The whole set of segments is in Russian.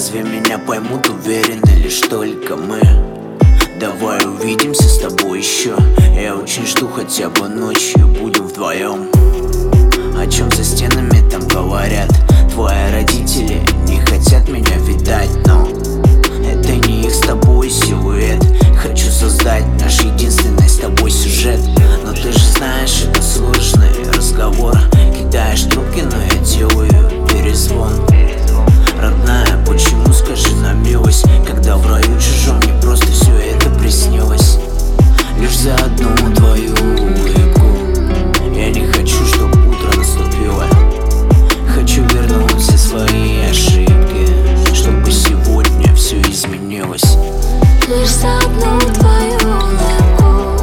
Разве меня поймут, уверены лишь только мы? Давай увидимся с тобой еще. Я очень жду, хотя бы ночью будем вдвоем. О чем за стенами там говорят? Твои родители не хотят меня видать, но это не их с тобой силуэт. Хочу создать наш единственный с тобой сюжет. Но ты же знаешь, это сложный разговор. Кидаешь трубки, но я делаю перезвон. Родная, почему, скажи на милость, когда в раю чужом мне просто все это приснилось? Лишь за одну твою улыбку я не хочу, чтоб утро наступило. Хочу вернуть все свои ошибки, чтобы сегодня все изменилось. Лишь за одну твою улыбку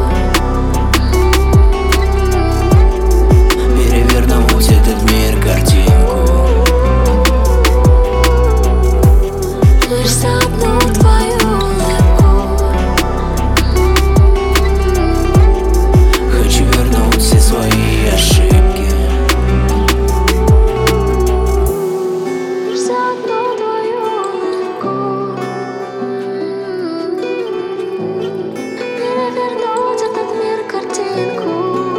перевернуть этот мир картинку. Лишь за одну твою улыбку Хочу вернуть все свои ошибки. Лишь за одну твою улыбку перевернуть этот мир картинку.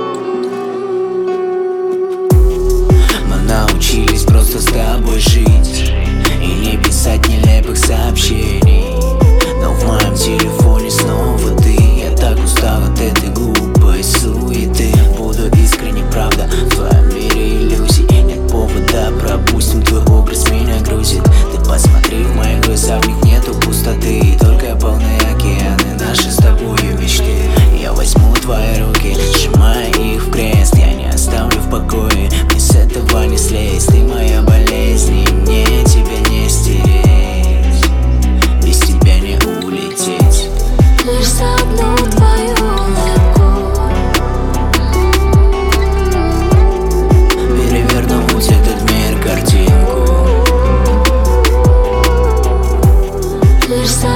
Мы научились просто с тобой жить и не писать нелепых сообщений. Но в моем телефоне снова ты. Я так устал от этой глупой суеты. Буду искренне, правда, в твоем мире иллюзий. Нет повода, пропустим, твой образ меня грузит. Ты посмотри в мои глаза, в них нету пустоты, только полные океаны наши с тобою мечты. Я возьму твои руки, сжимая их в крест. Я не оставлю в покое, мне с этого не слезть. Ты моя болезнь, и мне тебя не стереть, без тебя не улететь. Лишь за одну твою улыбку Перевернуть этот мир картинку. лишь за